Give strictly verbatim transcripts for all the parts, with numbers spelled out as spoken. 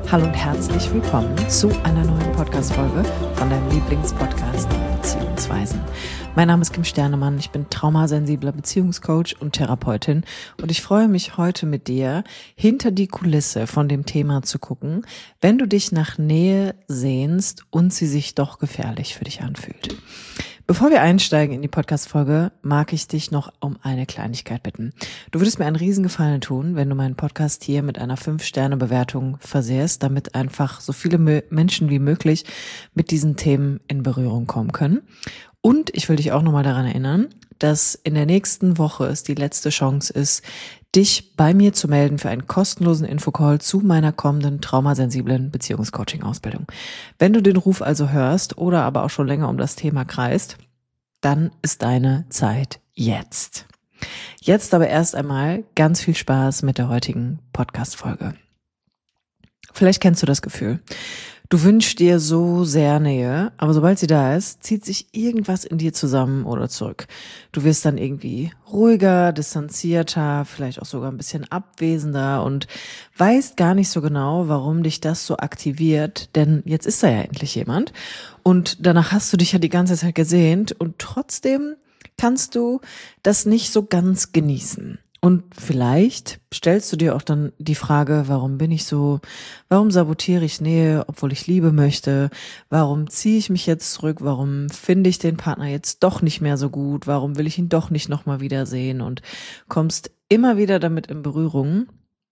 Hallo und herzlich willkommen zu einer neuen Podcast-Folge von deinem Lieblingspodcast Beziehungsweisen. Mein Name ist Kim Sternemann, ich bin traumasensibler Beziehungscoach und Therapeutin und ich freue mich heute mit dir, hinter die Kulisse von dem Thema zu gucken, wenn du dich nach Nähe sehnst und sie sich doch gefährlich für dich anfühlt. Bevor wir einsteigen in die Podcast-Folge, mag ich dich noch um eine Kleinigkeit bitten. Du würdest mir einen Riesengefallen tun, wenn du meinen Podcast hier mit einer fünf Sterne Bewertung versähst, damit einfach so viele Menschen wie möglich mit diesen Themen in Berührung kommen können. Und ich will dich auch nochmal daran erinnern, dass in der nächsten Woche es die letzte Chance ist, dich bei mir zu melden für einen kostenlosen Infocall zu meiner kommenden traumasensiblen Beziehungscoaching-Ausbildung. Wenn du den Ruf also hörst oder aber auch schon länger um das Thema kreist, dann ist deine Zeit jetzt. Jetzt aber erst einmal ganz viel Spaß mit der heutigen Podcast-Folge. Vielleicht kennst du das Gefühl. Du wünschst dir so sehr Nähe, aber sobald sie da ist, zieht sich irgendwas in dir zusammen oder zurück. Du wirst dann irgendwie ruhiger, distanzierter, vielleicht auch sogar ein bisschen abwesender und weißt gar nicht so genau, warum dich das so aktiviert, denn jetzt ist da ja endlich jemand und danach hast du dich ja die ganze Zeit gesehnt und trotzdem kannst du das nicht so ganz genießen. Und vielleicht stellst du dir auch dann die Frage, warum bin ich so, warum sabotiere ich Nähe, obwohl ich Liebe möchte, warum ziehe ich mich jetzt zurück, warum finde ich den Partner jetzt doch nicht mehr so gut, warum will ich ihn doch nicht nochmal wiedersehen und kommst immer wieder damit in Berührung,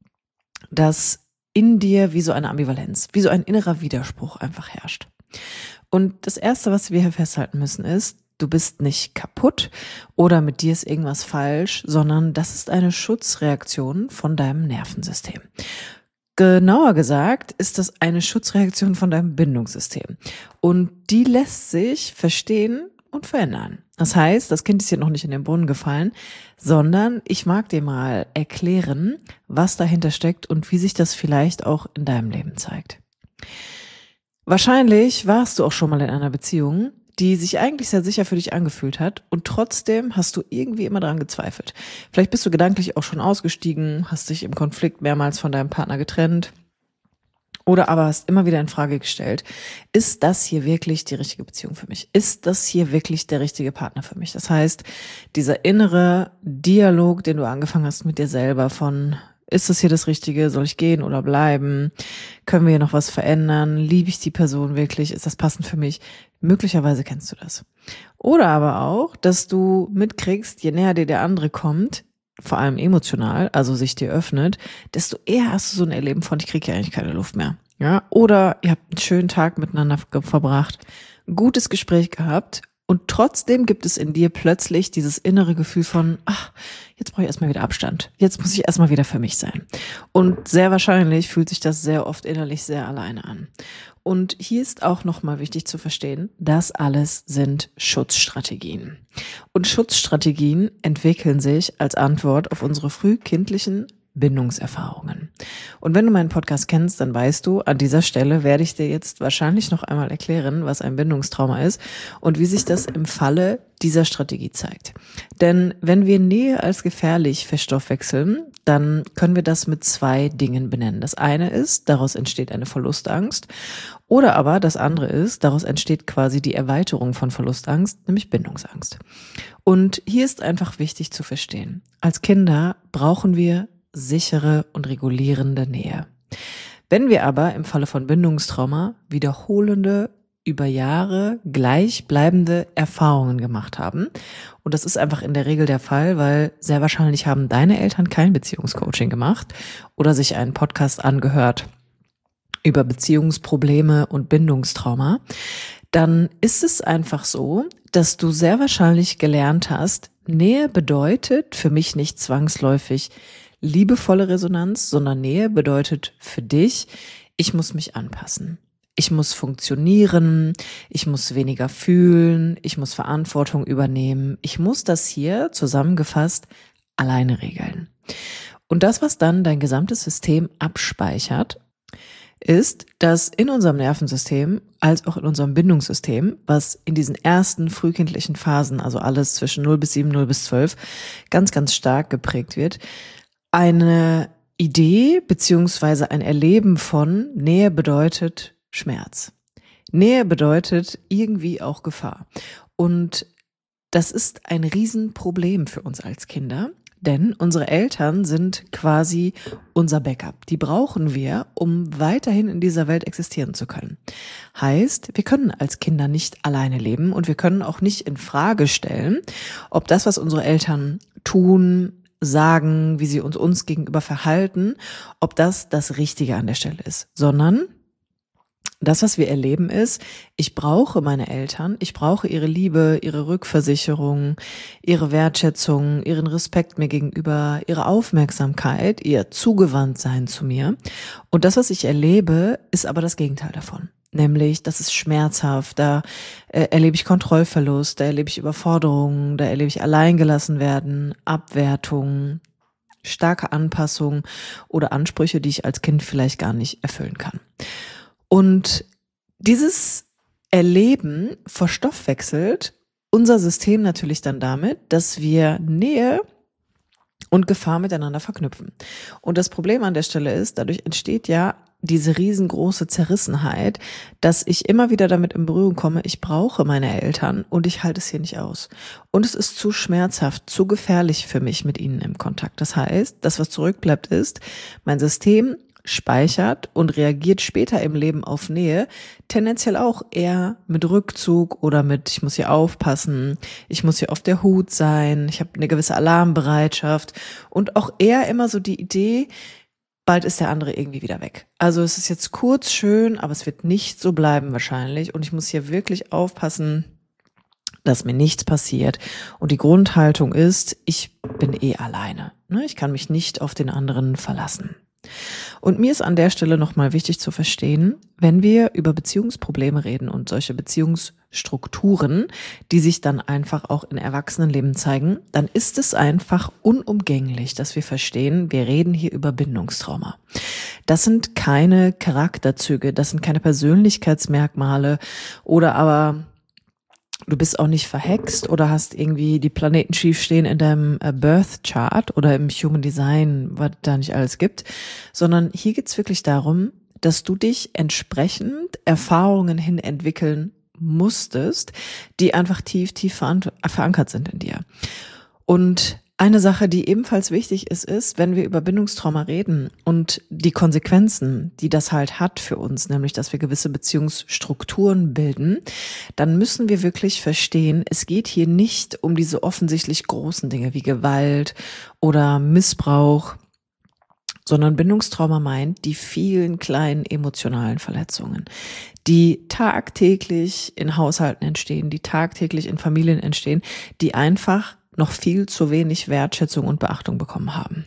dass in dir wie so eine Ambivalenz, wie so ein innerer Widerspruch einfach herrscht. Und das Erste, was wir hier festhalten müssen, ist, du bist nicht kaputt oder mit dir ist irgendwas falsch, sondern das ist eine Schutzreaktion von deinem Nervensystem. Genauer gesagt ist das eine Schutzreaktion von deinem Bindungssystem. Und die lässt sich verstehen und verändern. Das heißt, das Kind ist hier noch nicht in den Brunnen gefallen, sondern ich mag dir mal erklären, was dahinter steckt und wie sich das vielleicht auch in deinem Leben zeigt. Wahrscheinlich warst du auch schon mal in einer Beziehung, die sich eigentlich sehr sicher für dich angefühlt hat und trotzdem hast du irgendwie immer daran gezweifelt. Vielleicht bist du gedanklich auch schon ausgestiegen, hast dich im Konflikt mehrmals von deinem Partner getrennt oder aber hast immer wieder in Frage gestellt, ist das hier wirklich die richtige Beziehung für mich? Ist das hier wirklich der richtige Partner für mich? Das heißt, dieser innere Dialog, den du angefangen hast mit dir selber von ist das hier das Richtige? Soll ich gehen oder bleiben? Können wir hier noch was verändern? Liebe ich die Person wirklich? Ist das passend für mich? Möglicherweise kennst du das. Oder aber auch, dass du mitkriegst, je näher dir der andere kommt, vor allem emotional, also sich dir öffnet, desto eher hast du so ein Erleben von, ich kriege ja eigentlich keine Luft mehr. Ja? Oder ihr habt einen schönen Tag miteinander verbracht, ein gutes Gespräch gehabt und trotzdem gibt es in dir plötzlich dieses innere Gefühl von, ach, jetzt brauche ich erstmal wieder Abstand. Jetzt muss ich erstmal wieder für mich sein. Und sehr wahrscheinlich fühlt sich das sehr oft innerlich sehr alleine an. Und hier ist auch nochmal wichtig zu verstehen, das alles sind Schutzstrategien. Und Schutzstrategien entwickeln sich als Antwort auf unsere frühkindlichen Bindungserfahrungen. Und wenn du meinen Podcast kennst, dann weißt du, an dieser Stelle werde ich dir jetzt wahrscheinlich noch einmal erklären, was ein Bindungstrauma ist und wie sich das im Falle dieser Strategie zeigt. Denn wenn wir Nähe als gefährlich verstoffwechseln, dann können wir das mit zwei Dingen benennen. Das eine ist, daraus entsteht eine Verlustangst oder aber das andere ist, daraus entsteht quasi die Erweiterung von Verlustangst, nämlich Bindungsangst. Und hier ist einfach wichtig zu verstehen, als Kinder brauchen wir sichere und regulierende Nähe. Wenn wir aber im Falle von Bindungstrauma wiederholende, über Jahre gleichbleibende Erfahrungen gemacht haben, und das ist einfach in der Regel der Fall, weil sehr wahrscheinlich haben deine Eltern kein Beziehungscoaching gemacht oder sich einen Podcast angehört über Beziehungsprobleme und Bindungstrauma, dann ist es einfach so, dass du sehr wahrscheinlich gelernt hast, Nähe bedeutet für mich nicht zwangsläufig liebevolle Resonanz, sondern Nähe bedeutet für dich, ich muss mich anpassen. Ich muss funktionieren, ich muss weniger fühlen, ich muss Verantwortung übernehmen. Ich muss das hier zusammengefasst alleine regeln. Und das, was dann dein gesamtes System abspeichert, ist, dass in unserem Nervensystem als auch in unserem Bindungssystem, was in diesen ersten frühkindlichen Phasen, also alles zwischen null bis sieben, null bis zwölf, ganz, ganz stark geprägt wird, eine Idee beziehungsweise ein Erleben von Nähe bedeutet Schmerz. Nähe bedeutet irgendwie auch Gefahr. Und das ist ein Riesenproblem für uns als Kinder, denn unsere Eltern sind quasi unser Backup. Die brauchen wir, um weiterhin in dieser Welt existieren zu können. Heißt, wir können als Kinder nicht alleine leben und wir können auch nicht in Frage stellen, ob das, was unsere Eltern tun, sagen, wie sie uns uns gegenüber verhalten, ob das das Richtige an der Stelle ist, sondern das, was wir erleben, ist, ich brauche meine Eltern, ich brauche ihre Liebe, ihre Rückversicherung, ihre Wertschätzung, ihren Respekt mir gegenüber, ihre Aufmerksamkeit, ihr Zugewandtsein zu mir. Und das, was ich erlebe, ist aber das Gegenteil davon. Nämlich, das ist schmerzhaft, da äh, erlebe ich Kontrollverlust, da erlebe ich Überforderung, da erlebe ich alleingelassen werden, Abwertung, starke Anpassung oder Ansprüche, die ich als Kind vielleicht gar nicht erfüllen kann. Und dieses Erleben verstoffwechselt unser System natürlich dann damit, dass wir Nähe und Gefahr miteinander verknüpfen. Und das Problem an der Stelle ist, dadurch entsteht ja diese riesengroße Zerrissenheit, dass ich immer wieder damit in Berührung komme, ich brauche meine Eltern und ich halte es hier nicht aus. Und es ist zu schmerzhaft, zu gefährlich für mich, mit ihnen im Kontakt. Das heißt, das, was zurückbleibt, ist, mein System speichert und reagiert später im Leben auf Nähe, tendenziell auch eher mit Rückzug oder mit, ich muss hier aufpassen, ich muss hier auf der Hut sein, ich habe eine gewisse Alarmbereitschaft und auch eher immer so die Idee, bald ist der andere irgendwie wieder weg. Also es ist jetzt kurz schön, aber es wird nicht so bleiben wahrscheinlich und ich muss hier wirklich aufpassen, dass mir nichts passiert. Und die Grundhaltung ist, ich bin eh alleine. Ich kann mich nicht auf den anderen verlassen. Und mir ist an der Stelle nochmal wichtig zu verstehen, wenn wir über Beziehungsprobleme reden und solche Beziehungsstrukturen, die sich dann einfach auch in Erwachsenenleben zeigen, dann ist es einfach unumgänglich, dass wir verstehen, wir reden hier über Bindungstrauma. Das sind keine Charakterzüge, das sind keine Persönlichkeitsmerkmale oder aber du bist auch nicht verhext oder hast irgendwie die Planeten schief stehen in deinem Birth Chart oder im Human Design, was da nicht alles gibt, sondern hier geht's wirklich darum, dass du dich entsprechend Erfahrungen hin entwickeln musstest, die einfach tief, tief verankert sind in dir. Und eine Sache, die ebenfalls wichtig ist, ist, wenn wir über Bindungstrauma reden und die Konsequenzen, die das halt hat für uns, nämlich, dass wir gewisse Beziehungsstrukturen bilden, dann müssen wir wirklich verstehen, es geht hier nicht um diese offensichtlich großen Dinge wie Gewalt oder Missbrauch, sondern Bindungstrauma meint die vielen kleinen emotionalen Verletzungen, die tagtäglich in Haushalten entstehen, die tagtäglich in Familien entstehen, die einfach noch viel zu wenig Wertschätzung und Beachtung bekommen haben.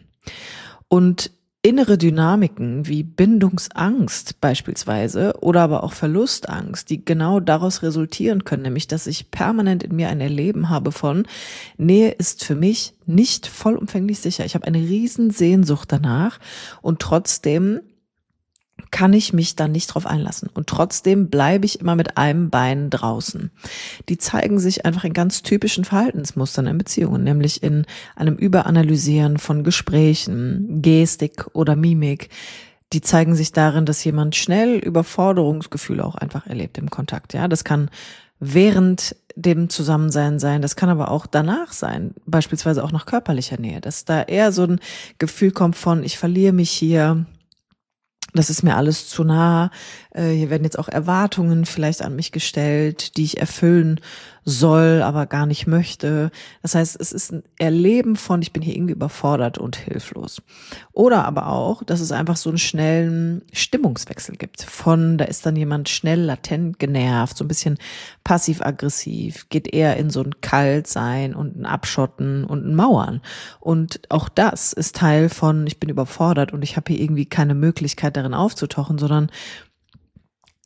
Und innere Dynamiken wie Bindungsangst beispielsweise oder aber auch Verlustangst, die genau daraus resultieren können, nämlich dass ich permanent in mir ein Erleben habe von Nähe ist für mich nicht vollumfänglich sicher. Ich habe eine riesen Sehnsucht danach und trotzdem kann ich mich dann nicht drauf einlassen. Und trotzdem bleibe ich immer mit einem Bein draußen. Die zeigen sich einfach in ganz typischen Verhaltensmustern in Beziehungen, nämlich in einem Überanalysieren von Gesprächen, Gestik oder Mimik. Die zeigen sich darin, dass jemand schnell Überforderungsgefühle auch einfach erlebt im Kontakt. Ja, das kann während dem Zusammensein sein, das kann aber auch danach sein, beispielsweise auch nach körperlicher Nähe, dass da eher so ein Gefühl kommt von, ich verliere mich hier, das ist mir alles zu nah. Hier werden jetzt auch Erwartungen vielleicht an mich gestellt, die ich erfüllen soll, aber gar nicht möchte. Das heißt, es ist ein Erleben von, ich bin hier irgendwie überfordert und hilflos. Oder aber auch, dass es einfach so einen schnellen Stimmungswechsel gibt. Von, da ist dann jemand schnell latent genervt, so ein bisschen passiv-aggressiv, geht eher in so ein Kaltsein und ein Abschotten und ein Mauern. Und auch das ist Teil von, ich bin überfordert und ich habe hier irgendwie keine Möglichkeit darin aufzutauchen, sondern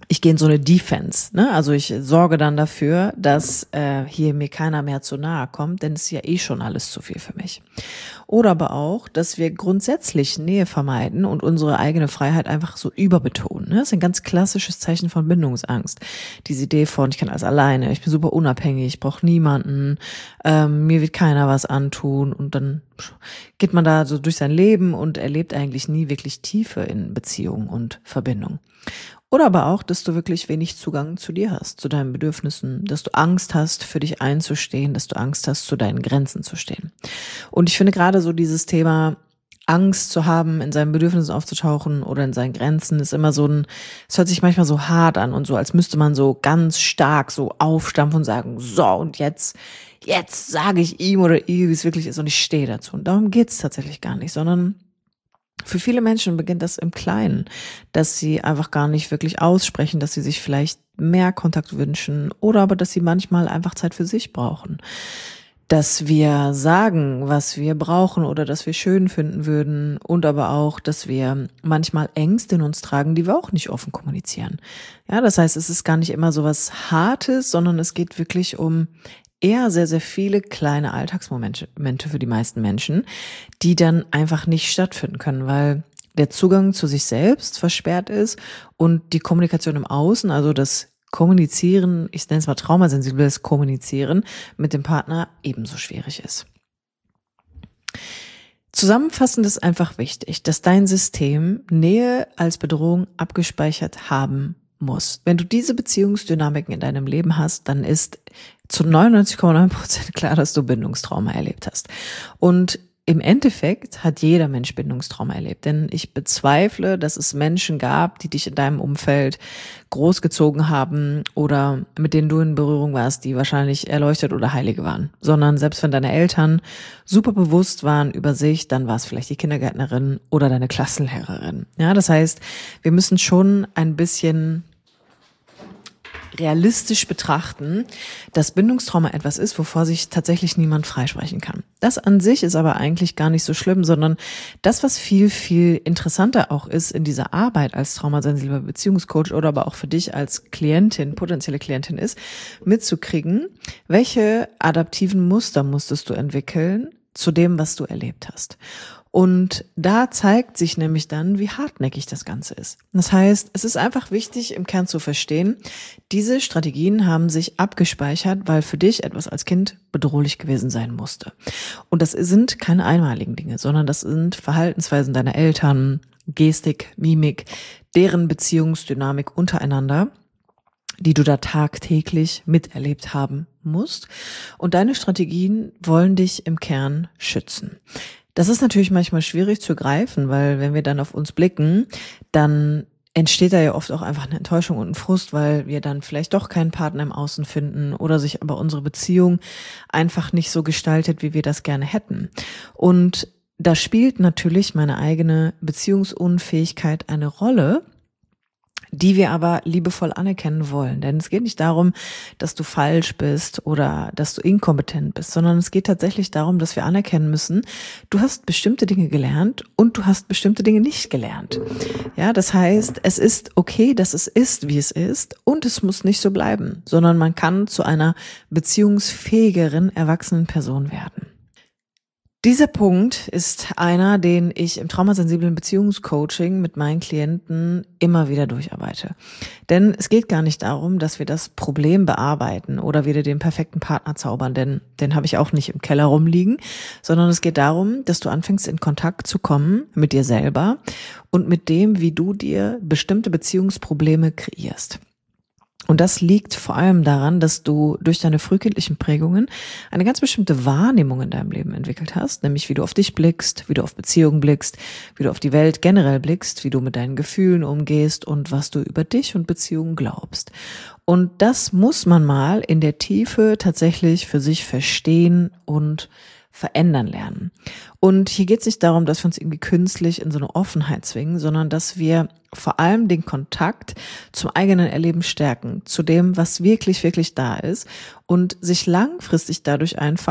ich gehe in so eine Defense, ne? Also ich sorge dann dafür, dass äh, hier mir keiner mehr zu nahe kommt, denn es ist ja eh schon alles zu viel für mich. Oder aber auch, dass wir grundsätzlich Nähe vermeiden und unsere eigene Freiheit einfach so überbetonen. Ne? Das ist ein ganz klassisches Zeichen von Bindungsangst. Diese Idee von, ich kann alles alleine, ich bin super unabhängig, ich brauche niemanden, ähm, mir wird keiner was antun und dann geht man da so durch sein Leben und erlebt eigentlich nie wirklich Tiefe in Beziehung und Verbindung. Oder aber auch, dass du wirklich wenig Zugang zu dir hast, zu deinen Bedürfnissen, dass du Angst hast, für dich einzustehen, dass du Angst hast, zu deinen Grenzen zu stehen. Und ich finde gerade so dieses Thema Angst zu haben, in seinen Bedürfnissen aufzutauchen oder in seinen Grenzen, ist immer so ein, es hört sich manchmal so hart an und so, als müsste man so ganz stark so aufstampfen und sagen, so und jetzt, jetzt sage ich ihm oder ihr, wie es wirklich ist und ich stehe dazu. Und darum geht's tatsächlich gar nicht, sondern für viele Menschen beginnt das im Kleinen, dass sie einfach gar nicht wirklich aussprechen, dass sie sich vielleicht mehr Kontakt wünschen oder aber, dass sie manchmal einfach Zeit für sich brauchen. Dass wir sagen, was wir brauchen oder dass wir schön finden würden und aber auch, dass wir manchmal Ängste in uns tragen, die wir auch nicht offen kommunizieren. Ja, das heißt, es ist gar nicht immer so was Hartes, sondern es geht wirklich um eher sehr, sehr viele kleine Alltagsmomente für die meisten Menschen, die dann einfach nicht stattfinden können, weil der Zugang zu sich selbst versperrt ist und die Kommunikation im Außen, also das Kommunizieren, ich nenne es mal traumasensibles Kommunizieren mit dem Partner ebenso schwierig ist. Zusammenfassend ist einfach wichtig, dass dein System Nähe als Bedrohung abgespeichert haben muss. Wenn du diese Beziehungsdynamiken in deinem Leben hast, dann ist zu neunundneunzig Komma neun Prozent klar, dass du Bindungstrauma erlebt hast. Und im Endeffekt hat jeder Mensch Bindungstrauma erlebt, denn ich bezweifle, dass es Menschen gab, die dich in deinem Umfeld großgezogen haben oder mit denen du in Berührung warst, die wahrscheinlich erleuchtet oder Heilige waren, sondern selbst wenn deine Eltern super bewusst waren über sich, dann war es vielleicht die Kindergärtnerin oder deine Klassenlehrerin. Ja, das heißt, wir müssen schon ein bisschen realistisch betrachten, dass Bindungstrauma etwas ist, wovor sich tatsächlich niemand freisprechen kann. Das an sich ist aber eigentlich gar nicht so schlimm, sondern das, was viel, viel interessanter auch ist in dieser Arbeit als traumasensibler Beziehungscoach oder aber auch für dich als Klientin, potenzielle Klientin ist, mitzukriegen, welche adaptiven Muster musstest du entwickeln zu dem, was du erlebt hast. Und da zeigt sich nämlich dann, wie hartnäckig das Ganze ist. Das heißt, es ist einfach wichtig, im Kern zu verstehen, diese Strategien haben sich abgespeichert, weil für dich etwas als Kind bedrohlich gewesen sein musste. Und das sind keine einmaligen Dinge, sondern das sind Verhaltensweisen deiner Eltern, Gestik, Mimik, deren Beziehungsdynamik untereinander, die du da tagtäglich miterlebt haben musst. Und deine Strategien wollen dich im Kern schützen. Das ist natürlich manchmal schwierig zu greifen, weil wenn wir dann auf uns blicken, dann entsteht da ja oft auch einfach eine Enttäuschung und ein Frust, weil wir dann vielleicht doch keinen Partner im Außen finden oder sich aber unsere Beziehung einfach nicht so gestaltet, wie wir das gerne hätten. Und da spielt natürlich meine eigene Beziehungsunfähigkeit eine Rolle, die wir aber liebevoll anerkennen wollen. Denn es geht nicht darum, dass du falsch bist oder dass du inkompetent bist, sondern es geht tatsächlich darum, dass wir anerkennen müssen, du hast bestimmte Dinge gelernt und du hast bestimmte Dinge nicht gelernt. Ja, das heißt, es ist okay, dass es ist, wie es ist und es muss nicht so bleiben, sondern man kann zu einer beziehungsfähigeren, erwachsenen Person werden. Dieser Punkt ist einer, den ich im traumasensiblen Beziehungscoaching mit meinen Klienten immer wieder durcharbeite. Denn es geht gar nicht darum, dass wir das Problem bearbeiten oder wieder den perfekten Partner zaubern, denn den habe ich auch nicht im Keller rumliegen, sondern es geht darum, dass du anfängst in Kontakt zu kommen mit dir selber und mit dem, wie du dir bestimmte Beziehungsprobleme kreierst. Und das liegt vor allem daran, dass du durch deine frühkindlichen Prägungen eine ganz bestimmte Wahrnehmung in deinem Leben entwickelt hast, nämlich wie du auf dich blickst, wie du auf Beziehungen blickst, wie du auf die Welt generell blickst, wie du mit deinen Gefühlen umgehst und was du über dich und Beziehungen glaubst. Und das muss man mal in der Tiefe tatsächlich für sich verstehen und verändern lernen. Und hier geht es nicht darum, dass wir uns irgendwie künstlich in so eine Offenheit zwingen, sondern dass wir vor allem den Kontakt zum eigenen Erleben stärken, zu dem, was wirklich, wirklich da ist und sich langfristig dadurch einfach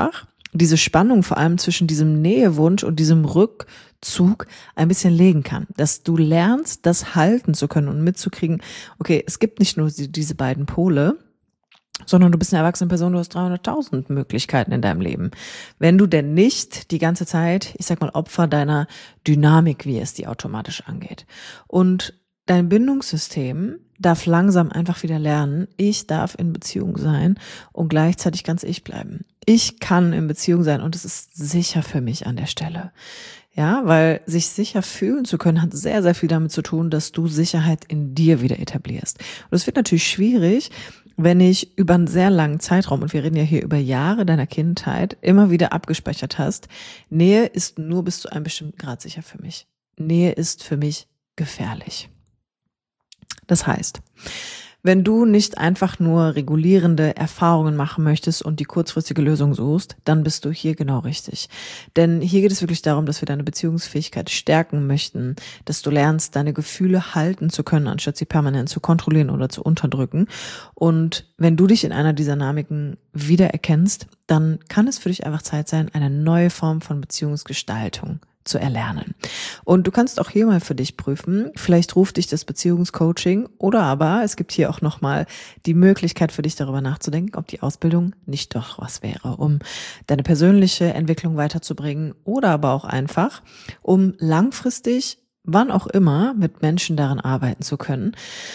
diese Spannung vor allem zwischen diesem Nähewunsch und diesem Rückzug ein bisschen legen kann. Dass du lernst, das halten zu können und mitzukriegen, okay, es gibt nicht nur diese beiden Pole, sondern du bist eine erwachsene Person, du hast dreihunderttausend Möglichkeiten in deinem Leben. Wenn du denn nicht die ganze Zeit, ich sag mal, Opfer deiner Dynamik, wie es die automatisch angeht. Und dein Bindungssystem darf langsam einfach wieder lernen, ich darf in Beziehung sein und gleichzeitig ganz ich bleiben. Ich kann in Beziehung sein und es ist sicher für mich an der Stelle. Ja, weil sich sicher fühlen zu können, hat sehr, sehr viel damit zu tun, dass du Sicherheit in dir wieder etablierst. Und es wird natürlich schwierig, wenn ich über einen sehr langen Zeitraum, und wir reden ja hier über Jahre deiner Kindheit, immer wieder abgespeichert hast, Nähe ist nur bis zu einem bestimmten Grad sicher für mich. Nähe ist für mich gefährlich. Das heißt, wenn du nicht einfach nur regulierende Erfahrungen machen möchtest und die kurzfristige Lösung suchst, dann bist du hier genau richtig. Denn hier geht es wirklich darum, dass wir deine Beziehungsfähigkeit stärken möchten, dass du lernst, deine Gefühle halten zu können, anstatt sie permanent zu kontrollieren oder zu unterdrücken. Und wenn du dich in einer dieser Dynamiken wiedererkennst, dann kann es für dich einfach Zeit sein, eine neue Form von Beziehungsgestaltung zu erlernen. Und du kannst auch hier mal für dich prüfen, vielleicht ruft dich das Beziehungscoaching oder aber es gibt hier auch nochmal die Möglichkeit für dich darüber nachzudenken, ob die Ausbildung nicht doch was wäre, um deine persönliche Entwicklung weiterzubringen oder aber auch einfach, um langfristig, wann auch immer, mit Menschen daran arbeiten zu können.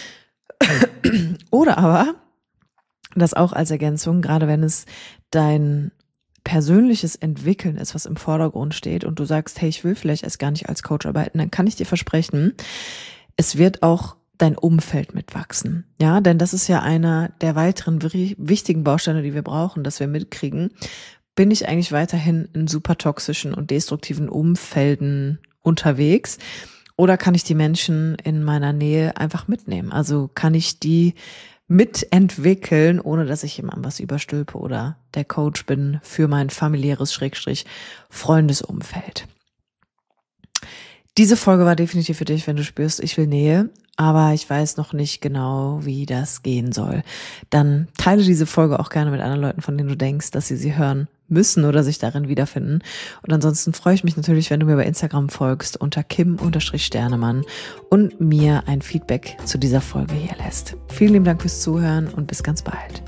Oder aber, das auch als Ergänzung, gerade wenn es dein persönliches Entwickeln ist, was im Vordergrund steht und du sagst, hey, ich will vielleicht erst gar nicht als Coach arbeiten, dann kann ich dir versprechen, es wird auch dein Umfeld mitwachsen. Ja, denn das ist ja einer der weiteren wichtigen Bausteine, die wir brauchen, dass wir mitkriegen, bin ich eigentlich weiterhin in super toxischen und destruktiven Umfelden unterwegs oder kann ich die Menschen in meiner Nähe einfach mitnehmen? Also kann ich die mitentwickeln, ohne dass ich jemandem was überstülpe oder der Coach bin für mein familiäres Schrägstrich Freundesumfeld. Diese Folge war definitiv für dich, wenn du spürst, ich will Nähe, aber ich weiß noch nicht genau, wie das gehen soll. Dann teile diese Folge auch gerne mit anderen Leuten, von denen du denkst, dass sie sie hören müssen oder sich darin wiederfinden. Und ansonsten freue ich mich natürlich, wenn du mir bei Instagram folgst unter Kim-Sternemann und mir ein Feedback zu dieser Folge hier lässt. Vielen lieben Dank fürs Zuhören und bis ganz bald.